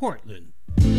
Portland.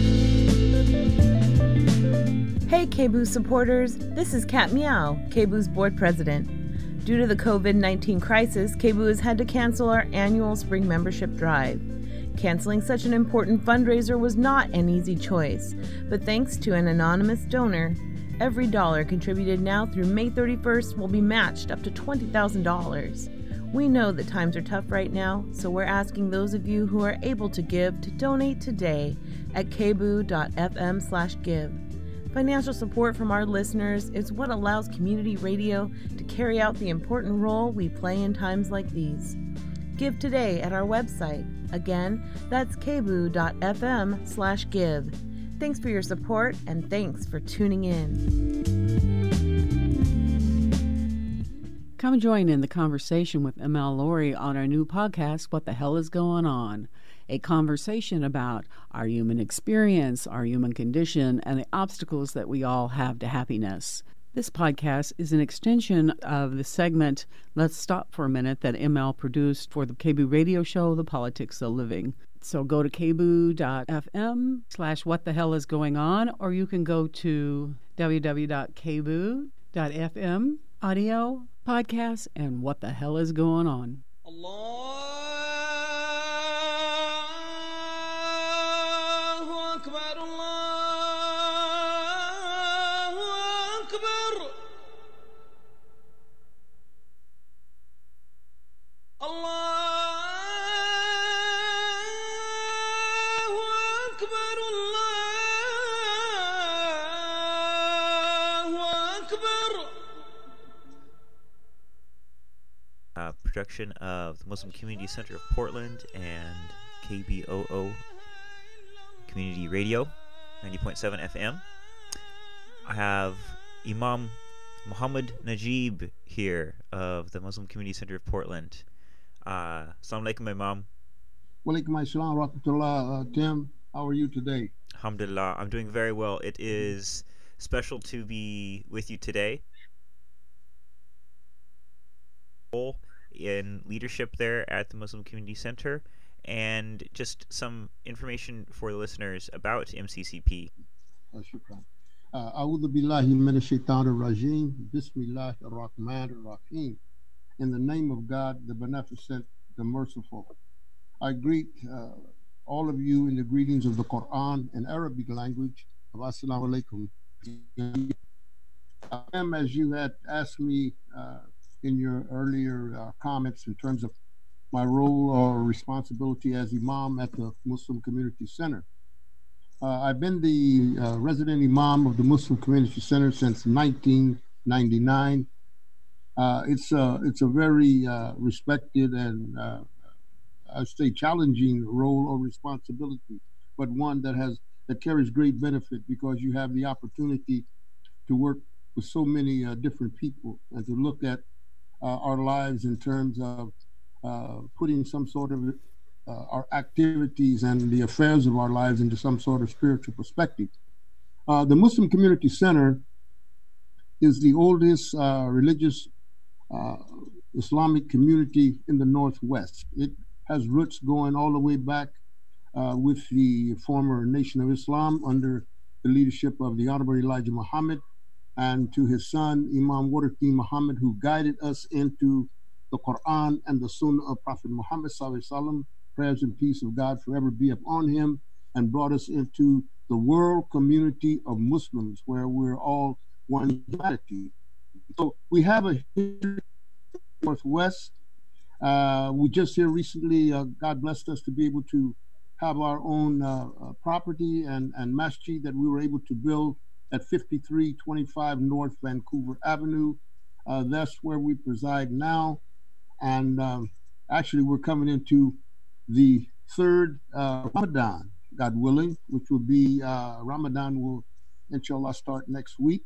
Hey KBOO supporters, this is Kat Meow, KBOO's board president. Due to the COVID-19 crisis, KBOO has had to cancel our annual spring membership drive. Canceling such an important fundraiser was not an easy choice, but thanks to an anonymous donor, every dollar contributed now through May 31st will be matched up to $20,000. We know that times are tough right now, so we're asking those of you who are able to give to donate today at kboo.fm/give. Financial support from our listeners is what allows community radio to carry out the important role we play in times like these. Give today at our website. Again, that's kboo.fm/give. Thanks for your support and thanks for tuning in. Come join in the conversation with ML Laurie on our new podcast, What the Hell is Going On? A conversation about our human experience, our human condition, and the obstacles that we all have to happiness. This podcast is an extension of the segment Let's Stop for a Minute that ML produced for the KBOO radio show, The Politics of Living. So go to kboo.fm/what the hell is going on, or you can go to www.kboo.fm audio, podcasts, and what the hell is going on. Allahu Akbar, Allahu Akbar. Allahu Akbar, Allahu Akbar. Production of the Muslim Community Center of Portland and KBOO Community Radio, 90.7 FM. I have Imam Muhammad Najib here of the Muslim Community Center of Portland. Assalamu alaikum, Imam. Walaikum assalam wa rahmatullah. Tim, how are you today? Alhamdulillah, I'm doing very well. It is special to be with you today. In leadership there at the Muslim Community Center, and just some information for the listeners about MCCP. Shukran. A'udhu billahi minash shaitanir rajim. Bismillahir rahmanir rahim. In the name of God, the Beneficent, the Merciful. I greet all of you in the greetings of the Quran in Arabic language. Assalamu alaikum. As you had asked me in your earlier comments in terms of my role or responsibility as Imam at the Muslim Community Center. I've been the resident Imam of the Muslim Community Center since 1999. It's a very respected and I say challenging role or responsibility, but one that carries great benefit because you have the opportunity to work with so many different people and to look at our lives in terms of putting some sort of our activities and the affairs of our lives into some sort of spiritual perspective. The Muslim Community Center is the oldest religious Islamic community in the Northwest. It has roots going all the way back with the former Nation of Islam under the leadership of the Honorable Elijah Muhammad, and to his son, Imam Waruddin Muhammad, who guided us into the Quran and the Sunnah of Prophet Muhammad Sallallahu Alaihi Wasallam, prayers and peace of God forever be upon him, and brought us into the world community of Muslims, where we're all one humanity. So we have a history in the Northwest. We just here recently, God blessed us to be able to have our own property and masjid that we were able to build at 5325 North Vancouver Avenue. That's where we preside now. And actually, we're coming into the third Ramadan, God willing, which will be Ramadan will, inshallah, start next week.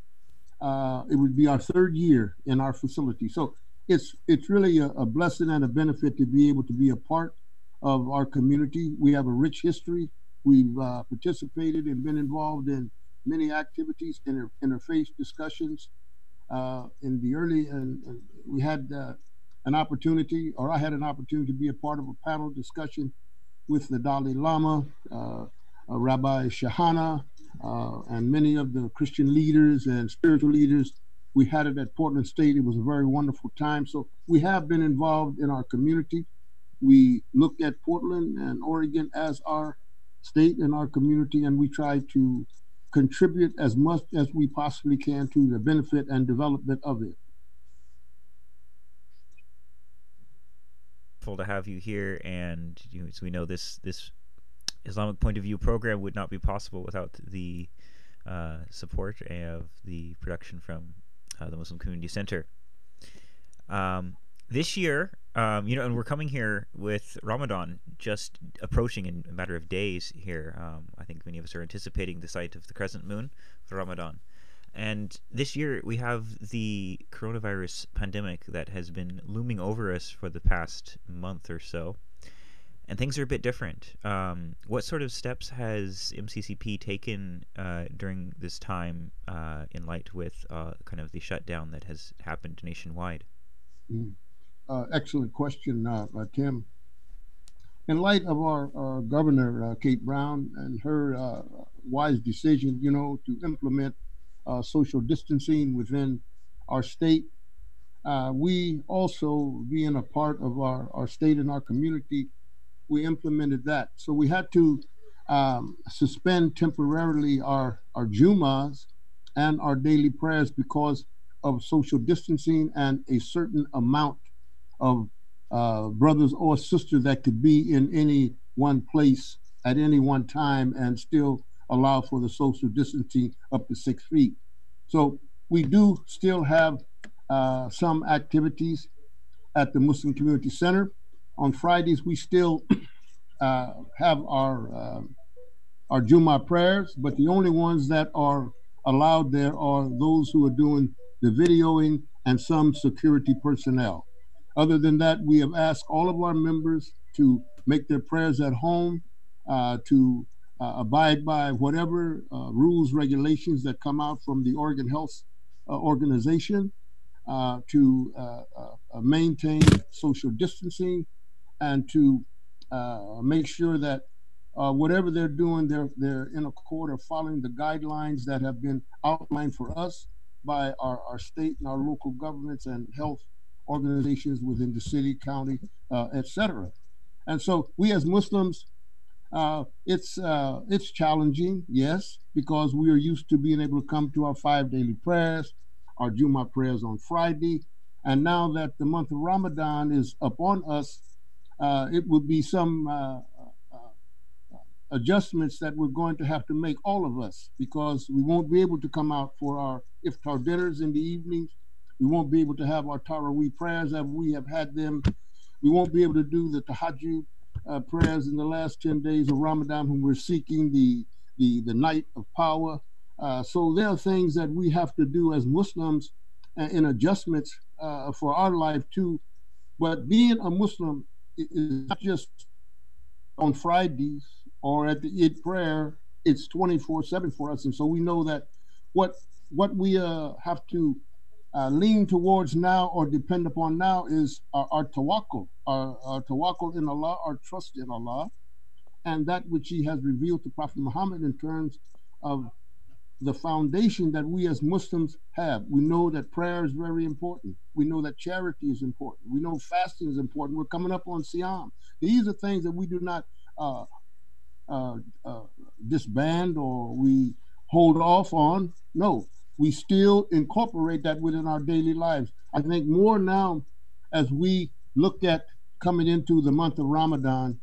It would be our third year in our facility. So it's really a blessing and a benefit to be able to be a part of our community. We have a rich history. We've participated and been involved in many activities, interfaith discussions. In the early, and we had an opportunity, or I had an opportunity to be a part of a panel discussion with the Dalai Lama, Rabbi Shahana, and many of the Christian leaders and spiritual leaders. We had it at Portland State. It was a very wonderful time. So we have been involved in our community. We look at Portland and Oregon as our state and our community, and we try to contribute as much as we possibly can to the benefit and development of it. To have you here, and so we know this Islamic Point of View program would not be possible without the support of the production from the Muslim Community Center. This year, and we're coming here with Ramadan just approaching in a matter of days here. I think many of us are anticipating the sight of the crescent moon for Ramadan. And this year we have the coronavirus pandemic that has been looming over us for the past month or so. And things are a bit different. What sort of steps has MCCP taken during this time in light with kind of the shutdown that has happened nationwide? Excellent question, Tim. In light of our Governor, Kate Brown, and her wise decision, to implement social distancing within our state, we also, being a part of our state and our community, we implemented that. So we had to suspend temporarily our Jummahs and our daily prayers because of social distancing and a certain amount of brothers or sisters that could be in any one place at any one time and still allow for the social distancing up to 6 feet. So we do still have some activities at the Muslim Community Center. On Fridays, we still have our Jummah prayers, but the only ones that are allowed there are those who are doing the videoing and some security personnel. Other than that, we have asked all of our members to make their prayers at home, to abide by whatever rules, regulations that come out from the Oregon Health Organization, to maintain social distancing, and to make sure that whatever they're doing, they're in accord or following the guidelines that have been outlined for us by our state and our local governments and health organizations within the city, county, etc. And so we as Muslims, it's challenging, yes, because we are used to being able to come to our 5 daily prayers, our Jummah prayers on Friday. And now that the month of Ramadan is upon us, it will be some adjustments that we're going to have to make, all of us, because we won't be able to come out for our iftar dinners in the evenings. We won't be able to have our Taraweeh prayers as we have had them. We won't be able to do the Tahajjud prayers in the last 10 days of Ramadan when we're seeking the night of power. So there are things that we have to do as Muslims in adjustments for our life too. But being a Muslim is not just on Fridays or at the Eid prayer, it's 24/7 for us. And so we know that what we have to lean towards now or depend upon now is our tawakkul, our tawakkul in Allah, our trust in Allah, and that which He has revealed to Prophet Muhammad in terms of the foundation that we as Muslims have. We know that prayer is very important. We know that charity is important. We know fasting is important. We're coming up on Siyam. These are things that we do not disband or we hold off on. No, we still incorporate that within our daily lives. I think more now as we look at coming into the month of Ramadan,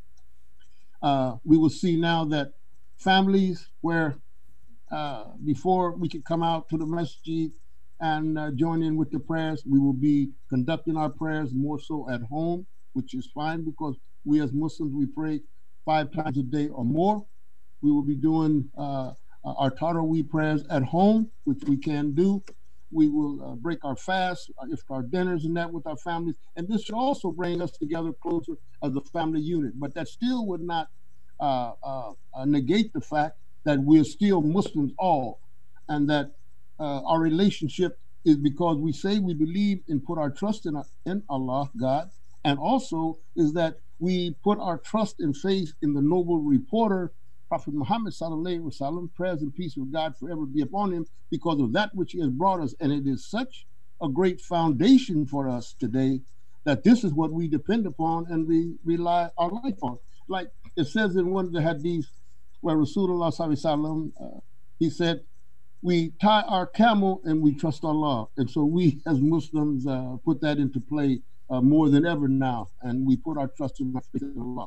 we will see now that families where before we could come out to the masjid and join in with the prayers, we will be conducting our prayers more so at home, which is fine because we as Muslims, we pray 5 times a day or more. We will be doing our Taraweeh prayers at home, which we can do. We will break our fast, our dinners and that with our families. And this should also bring us together closer as a family unit. But that still would not negate the fact that we're still Muslims all, and that our relationship is because we say we believe and put our trust in Allah, God, and also is that We put our trust and faith in the noble reporter, Prophet Muhammad sallallahu alaihi wasallam, prayers and peace of God forever be upon him, because of that which he has brought us. And it is such a great foundation for us today that this is what we depend upon and we rely our life on. Like it says in one of the hadiths where Rasulullah sallallahu alaihi wasallam, he said, we tie our camel and we trust Allah. And so we as Muslims put that into play more than ever now, and we put our trust in Allah.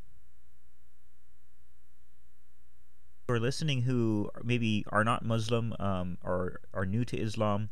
For listening who maybe are not Muslim or are new to Islam,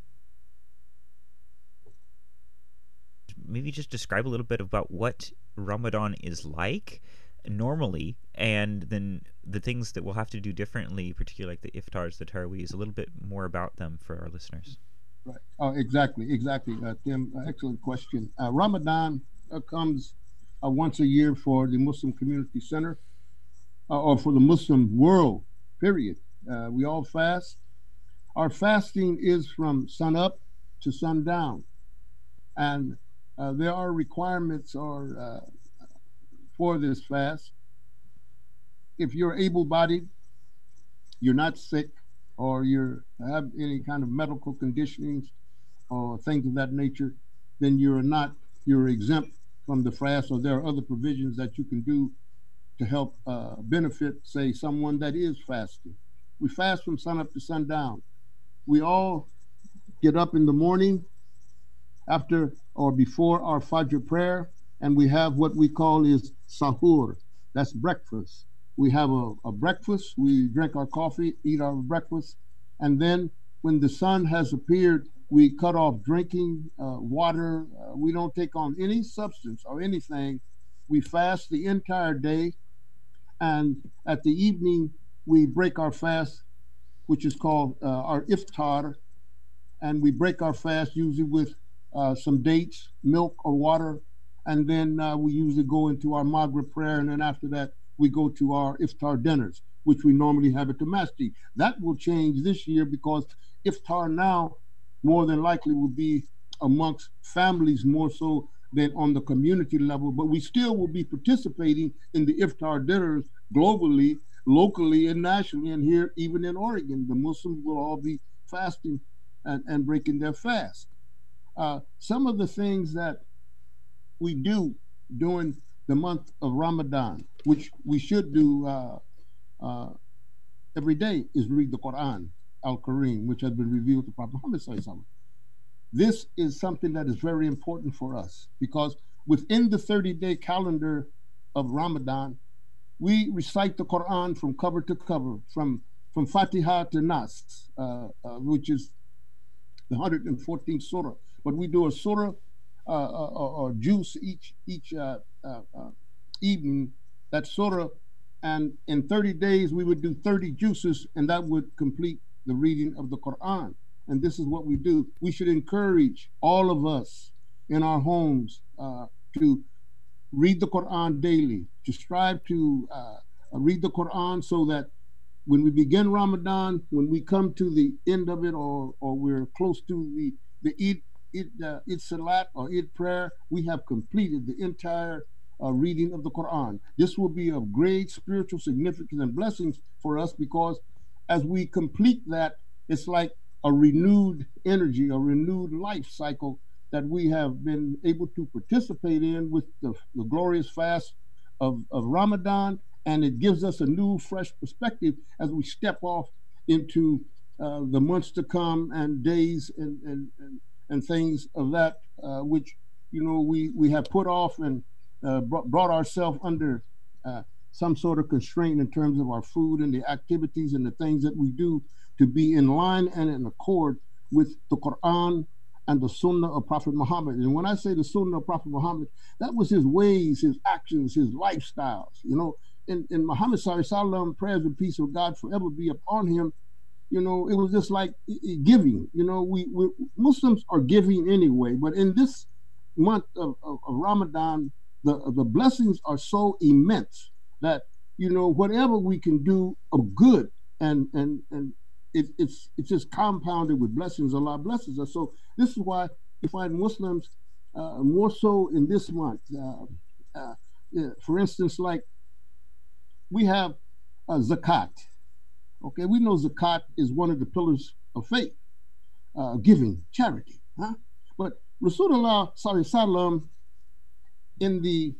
maybe just describe a little bit about what Ramadan is like normally, and then the things that we'll have to do differently, particularly like the iftars, the taraweehs, a little bit more about them for our listeners. Right. Oh, exactly. Tim, excellent question. Ramadan comes once a year for the Muslim Community Center, or for the Muslim world, period. We all fast. Our fasting is from sun up to sundown. And there are requirements for this fast. If you're able-bodied, you're not sick, or you have any kind of medical conditionings or things of that nature, then you're exempt from the fast, or there are other provisions that you can do to help benefit, say, someone that is fasting. We fast from sun up to sundown. We all get up in the morning after or before our Fajr prayer, and we have what we call is sahur. That's breakfast. We have a breakfast, we drink our coffee, eat our breakfast, and then when the sun has appeared, we cut off drinking water. We don't take on any substance or anything. We fast the entire day, and at the evening, we break our fast, which is called our iftar, and we break our fast usually with some dates, milk, or water, and then we usually go into our Maghrib prayer, and then after that, we go to our iftar dinners, which we normally have at the masjid. That will change this year because iftar now more than likely will be amongst families more so than on the community level, but we still will be participating in the iftar dinners globally, locally, and nationally, and here even in Oregon, the Muslims will all be fasting and breaking their fast. Some of the things that we do during the month of Ramadan, which we should do every day, is read the Quran, Al-Kareem, which has been revealed to Prophet Muhammad sallallahu alaihi wasallam. This is something that is very important for us because within the 30-day calendar of Ramadan, we recite the Quran from cover to cover, from Fatiha to Nas, which is the 114th surah. But we do a surah or juice each evening, that surah, and in 30 days we would do 30 juices, and that would complete the reading of the Quran. And this is what we do. We should encourage all of us in our homes to read the Quran daily, to strive to read the Quran so that when we begin Ramadan, when we come to the end of it, or we're close to the Eid Salat or Eid prayer, we have completed the entire reading of the Quran. This will be of great spiritual significance and blessings for us because as we complete that, it's like a renewed energy, a renewed life cycle that we have been able to participate in with the glorious fast of Ramadan, and it gives us a new, fresh perspective as we step off into the months to come and days and things of that which we have put off and brought ourselves under some sort of constraint in terms of our food and the activities and the things that we do to be in line and in accord with the Quran and the Sunnah of Prophet Muhammad. And when I say the Sunnah of Prophet Muhammad, that was his ways, his actions, his lifestyles. In Muhammad sallallahu alaihi wasallam, prayers and peace of God forever be upon him. It was just like giving. We Muslims are giving anyway, but in this month of Ramadan, the blessings are so immense that whatever we can do of good and it's just compounded with blessings. Allah blesses us. So this is why you find Muslims more so in this month for instance, like we have zakat. Okay, we know zakat is one of the pillars of faith, giving, charity. Huh? But Rasulullah sallallahu in the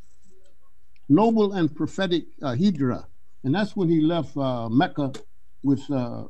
noble and prophetic hijrah, and that's when he left Mecca with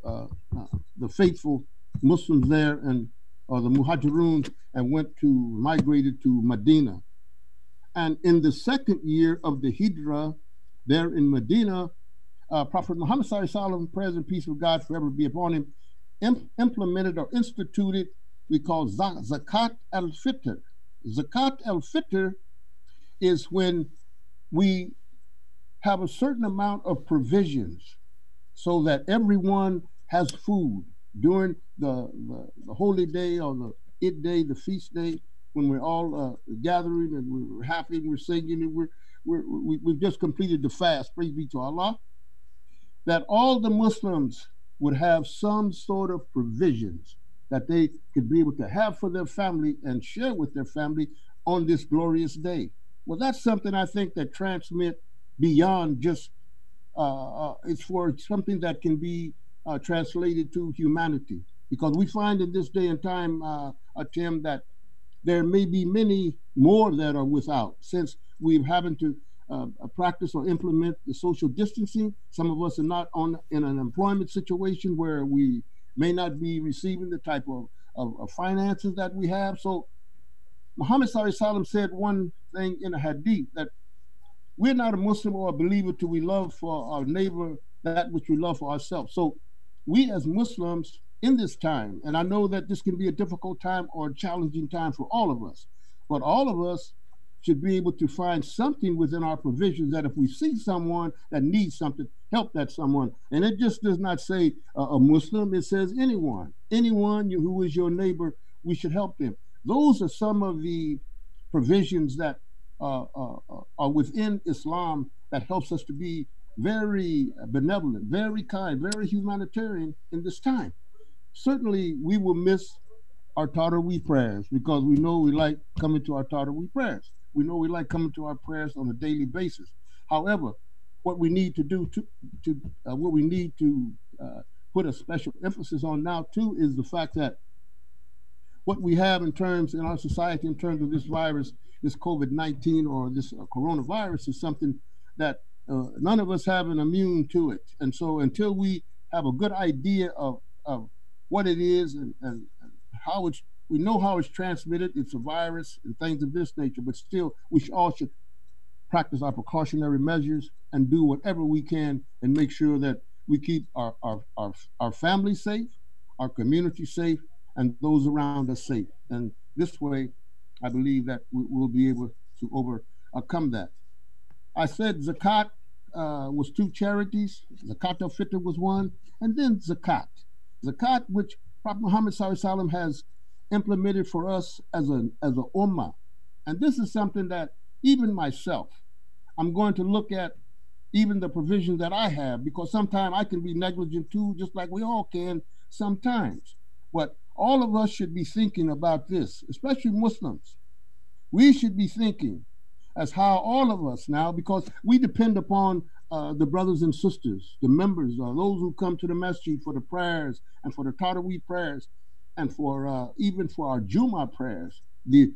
the faithful Muslims there, and the Muhajirun, and migrated to Medina. And in the second year of the hijrah, there in Medina, Prophet Muhammad sallallahu alaihi wasallam, praise and peace of God forever be upon him, implemented or instituted, we call zakat al-fitr. Zakat al-fitr is when we have a certain amount of provisions so that everyone has food during the holy day or the Eid day, the feast day, when we're all gathering and we're happy and we're singing and we've just completed the fast, praise be to Allah, that all the Muslims would have some sort of provisions that they could be able to have for their family and share with their family on this glorious day. Well, that's something I think that transmit beyond just, it's for something that can be translated to humanity. Because we find in this day and time, Tim, that there may be many more that are without, since we're having to practice or implement the social distancing. Some of us are not in an employment situation where we may not be receiving the type of finances that we have. So Muhammad sallallahu alaihi wasallam said one thing in a hadith, that we're not a Muslim or a believer till we love for our neighbor that which we love for ourselves. So we as Muslims in this time, and I know that this can be a difficult time or a challenging time for all of us, but all of us should be able to find something within our provisions that if we see someone that needs something, help that someone. And it just does not say a Muslim, it says anyone who is your neighbor, we should help them. Those are some of the provisions that are within Islam that helps us to be very benevolent, very kind, very humanitarian in this time. Certainly we will miss our Taraweeh prayers, because we know we like coming to our Taraweeh prayers. We know we like coming to our prayers on a daily basis. However, what we need to do put a special emphasis on now too is the fact that what we have in our society in terms of this virus, this COVID-19 or this coronavirus, is something that none of us have an immune to it. And so until we have a good idea of what it is and how we know how it's transmitted, it's a virus and things of this nature, but still we all should practice our precautionary measures and do whatever we can and make sure that we keep our family safe, our community safe, and those around us safe. And this way, I believe that we'll be able to overcome that. I said zakat was two charities. Zakat al-Fitr was one, and then zakat. Zakat, which Prophet Muhammad sallallahu alaihi wasallam has implemented for us as a ummah. And this is something that even myself, I'm going to look at even the provisions that I have, because sometimes I can be negligent too, just like we all can sometimes. But all of us should be thinking about this, especially Muslims. We should be thinking as how all of us now, because we depend upon the brothers and sisters, the members, those who come to the masjid for the prayers and for the Taraweeh prayers, and for even for our Jummah prayers, the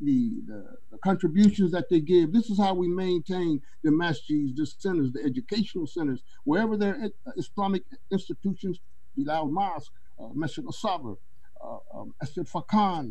contributions that they give. This is how we maintain the masjids, the centers, the educational centers, wherever there are Islamic institutions, Bilal Mosque, Masjid al-Sabr, Masjid Fakan,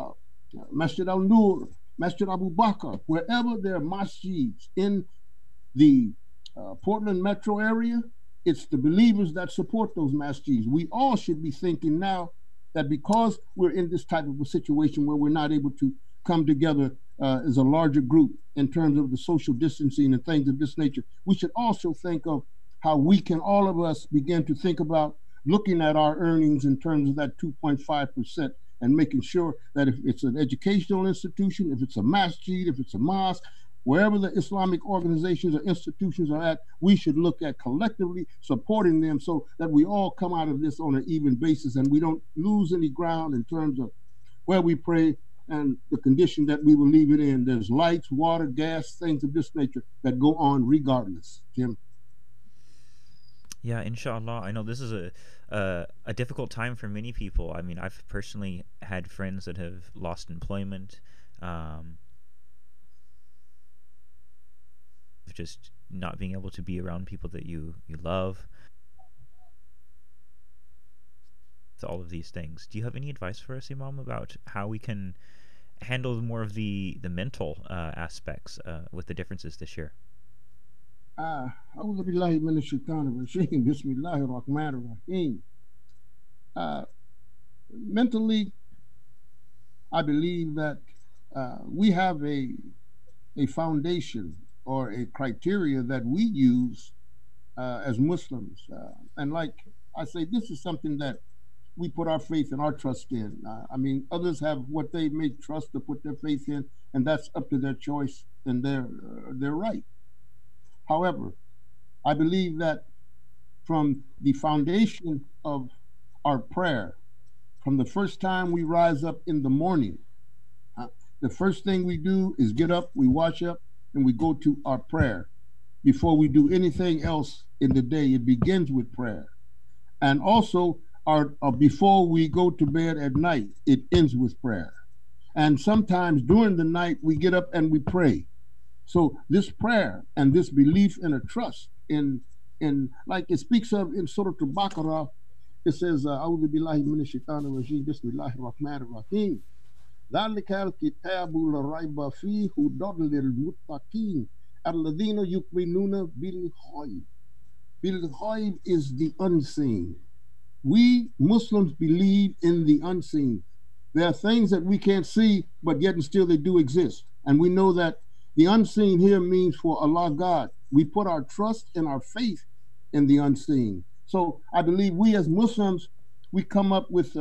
Masjid al-Nur, Masjid Abu Bakr, wherever there are masjids in the Portland metro area, it's the believers that support those masjids. We all should be thinking now that because we're in this type of a situation where we're not able to come together as a larger group in terms of the social distancing and things of this nature, we should also think of how we can, all of us, begin to think about looking at our earnings in terms of that 2.5% and making sure that if it's an educational institution, if it's a masjid, if it's a mosque, wherever the Islamic organizations or institutions are at, we should look at collectively supporting them so that we all come out of this on an even basis and we don't lose any ground in terms of where we pray and the condition that we will leave it in. There's lights, water, gas, things of this nature that go on regardless, Tim. Yeah, inshallah. I know this is a difficult time for many people. I mean, I've personally had friends that have lost employment, just not being able to be around people that you love. To all of these things. Do you have any advice for us, Imam, about how we can handle more of the mental aspects with the differences this year? أعوذ بالله من الشيطان الرجيم بسم الله الرحمن الرحيم. Mentally, I believe that we have a foundation or a criteria that we use as Muslims. And like I say, this is something that we put our faith and our trust in. I mean, others have what they may trust to put their faith in, and that's up to their choice and their right. However, I believe that from the foundation of our prayer, from the first time we rise up in the morning, the first thing we do is get up, we wash up, and we go to our prayer. Before we do anything else in the day, it begins with prayer. And also, before we go to bed at night, it ends with prayer. And sometimes during the night, we get up and we pray. So this prayer and this belief and a trust in like it speaks of in Surah Al-Baqarah, it says, "A'udhu billahi minash shaitanir rajim, bismillahir rahmanir rahim. Dhalika al-kitabu la rayba fihi hudan lil muttaqin alladhina yu'minuna bil ghaib." Bil ghaib is the unseen. We Muslims believe in the unseen. There are things that we can't see, but yet and still they do exist. And we know that the unseen here means for Allah God. We put our trust and our faith in the unseen. So I believe we as Muslims, we come up with,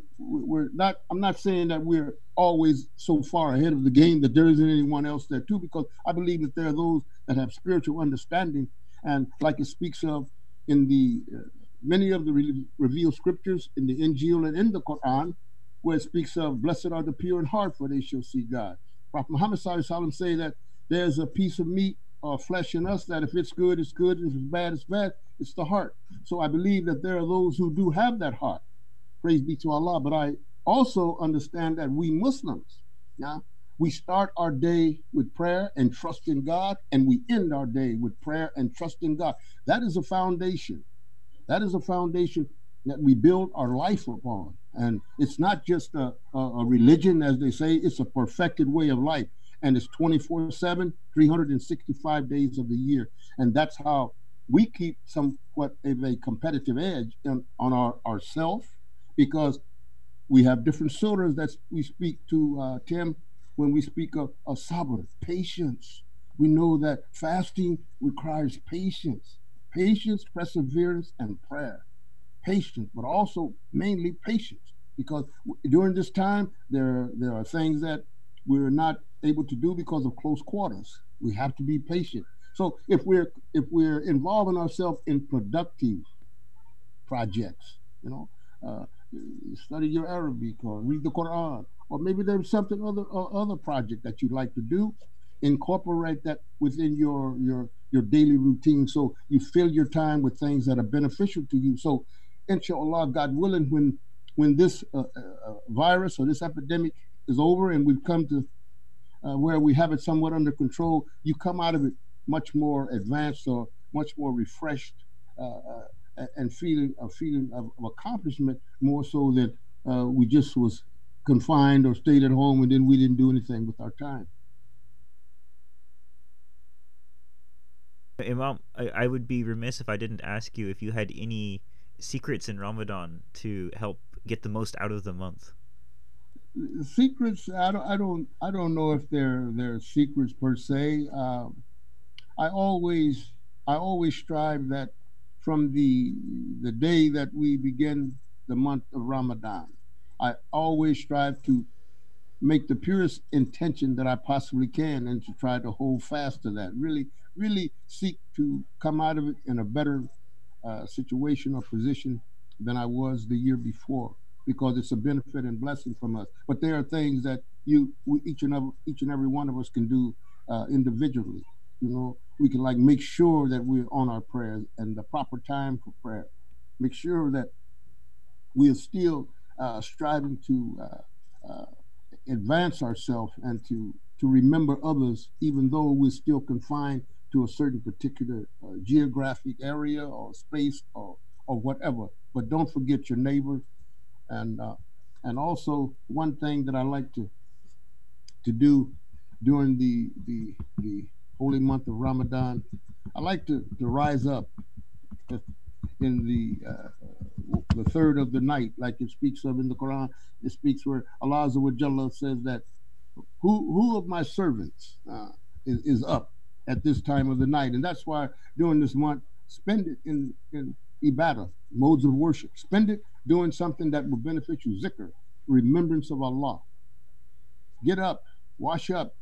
I'm not saying that we're always so far ahead of the game that there isn't anyone else there too, because I believe that there are those that have spiritual understanding. And like it speaks of in the many of the revealed scriptures in the Injil and in the Quran, where it speaks of blessed are the pure in heart, for they shall see God. Prophet Muhammad say that there's a piece of meat or flesh in us that if it's good, it's good, and if it's bad, it's bad. It's the heart. So I believe that there are those who do have that heart. Praise be to Allah. But I also understand that we Muslims, we start our day with prayer and trust in God, and we end our day with prayer and trust in God. That is a foundation. That is a foundation that we build our life upon. And it's not just a religion, as they say, it's a perfected way of life. And it's 24/7, 365 days of the year. And that's how we keep somewhat of a competitive edge on ourself, because we have different surahs that we speak to, Tim, when we speak of sabr, patience. We know that fasting requires patience, perseverance, and prayer. Patience, but also mainly patience, because during this time, there are things that we're not able to do because of close quarters. We have to be patient. So if we're involving ourselves in productive projects, study your Arabic or read the Quran, or maybe there's something other project that you'd like to do, incorporate that within your daily routine, so you fill your time with things that are beneficial to you. So inshallah, God willing, when this virus or this epidemic is over and we've come to where we have it somewhat under control, you come out of it much more advanced or much more refreshed and feeling of accomplishment, more so than we just was confined or stayed at home and then we didn't do anything with our time. Imam, I would be remiss if I didn't ask you if you had any secrets in Ramadan to help get the most out of the month. Secrets, I don't know if they're secrets per se. I always strive that from the day that we begin the month of Ramadan, I always strive to make the purest intention that I possibly can, and to try to hold fast to that. Really seek to come out of it in a better situation or position than I was the year before, because it's a benefit and blessing from us. But there are things that each and every one of us can do individually. You know, we can like make sure that we're on our prayers and the proper time for prayer. Make sure that we are still striving to advance ourselves and to remember others, even though we're still confined to a certain particular geographic area or space or whatever. But don't forget your neighbor. And also one thing that I like to do during the holy month of Ramadan, I like to rise up in the third of the night, like it speaks of in the Quran. It speaks where Allah Azza wa Jalla says that who of my servants is up at this time of the night, and that's why during this month, spend it in ibadah, modes of worship. Spend it doing something that will benefit you. Zikr, remembrance of Allah. Get up, wash up,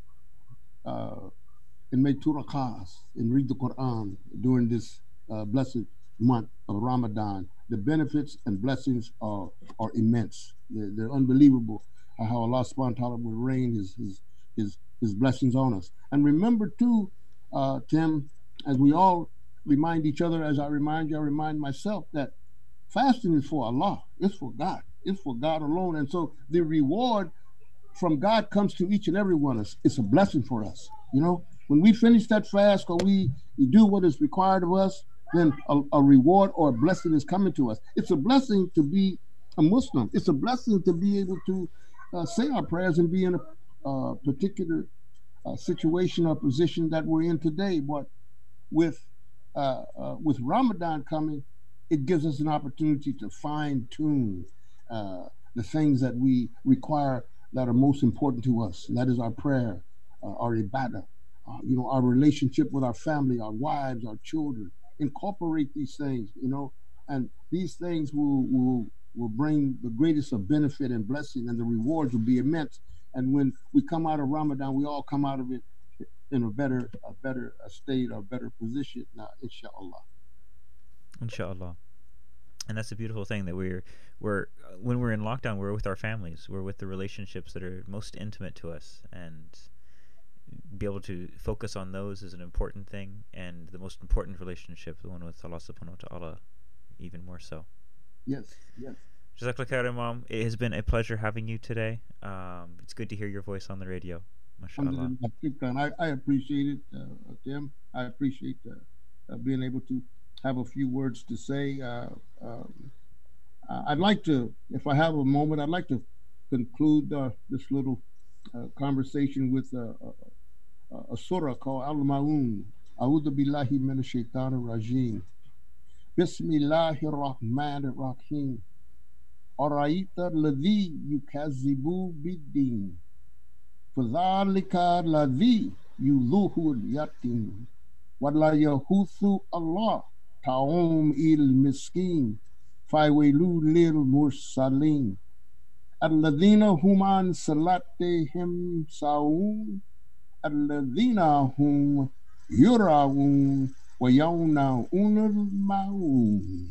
and make turakas and read the Quran during this blessed month of Ramadan. The benefits and blessings are immense. They're unbelievable how Allah subhanahu wa ta'ala will rain his blessings on us. And remember too, Tim, as we all remind each other, as I remind you, I remind myself that fasting is for Allah. It's for God. It's for God alone. And so the reward from God comes to each and every one of us. It's a blessing for us. You know, when we finish that fast or we do what is required of us, then a reward or a blessing is coming to us. It's a blessing to be a Muslim. It's a blessing to be able to say our prayers and be in a particular situation or position that we're in today. But with Ramadan coming, it gives us an opportunity to fine tune the things that we require that are most important to us. And that is our prayer, our ibadah, you know, our relationship with our family, our wives, our children. Incorporate these things, you know, and these things will bring the greatest of benefit and blessing, and the rewards will be immense. And when we come out of Ramadan, we all come out of it in a better state or better position, inshallah. Inshallah. And that's a beautiful thing that we're when we're in lockdown, we're with our families, we're with the relationships that are most intimate to us, and be able to focus on those is an important thing, and the most important relationship, the one with Allah subhanahu wa ta'ala, even more so. Yes. Jazakallah khair, Imam. It has been a pleasure having you today. It's good to hear your voice on the radio. MashaAllah. I appreciate it, Tim. I appreciate being able to have a few words to say. I'd like to, if I have a moment, I'd like to conclude this little conversation with a surah called Al-Ma'un. A'udhu billahi minash shaitanir rajim. Bismillahir rahmanir rahim. Araita alladhi yukazzibu bid-din. Fadhalika alladhi yudhuhu al-yatim. Wala yahuthu Allah ta'um il-miskin. Fawailu lil mursalin. Alladhina hum an salatihim sa'un. Alladhina hum yura'un wa yawna'un al-ma'un.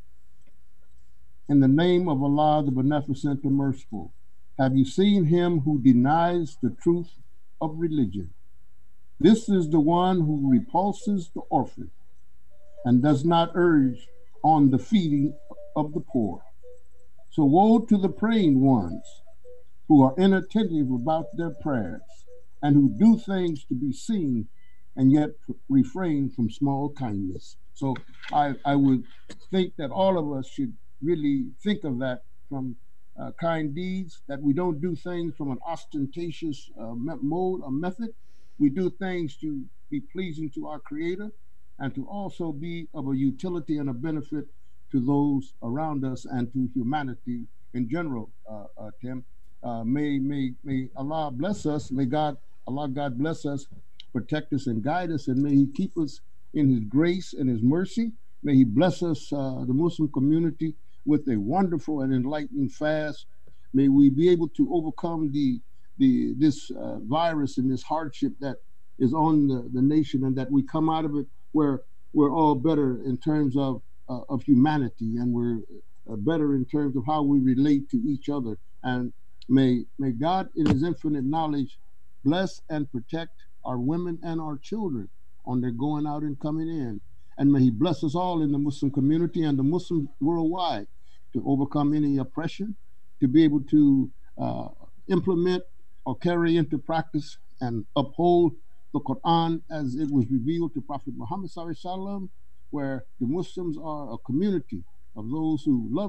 In the name of Allah, the Beneficent, the Merciful, have you seen him who denies the truth of religion? This is the one who repulses the orphan and does not urge on the feeding of the poor. So woe to the praying ones who are inattentive about their prayers and who do things to be seen and yet refrain from small kindness. So I would think that all of us should really think of that from kind deeds, that we don't do things from an ostentatious mode or method. We do things to be pleasing to our Creator and to also be of a utility and a benefit to those around us and to humanity in general, Tim. May Allah bless us. May God bless us, protect us and guide us, and may He keep us in His grace and His mercy. May He bless us, the Muslim community, with a wonderful and enlightening fast. May we be able to overcome this virus and this hardship that is on the nation, and that we come out of it where we're all better in terms of humanity, and we're better in terms of how we relate to each other, and May God, in His infinite knowledge, bless and protect our women and our children on their going out and coming in. And may He bless us all in the Muslim community and the Muslims worldwide to overcome any oppression, to be able to implement or carry into practice and uphold the Quran as it was revealed to Prophet Muhammad sallallahu alaihi wasallam, where the Muslims are a community of those who love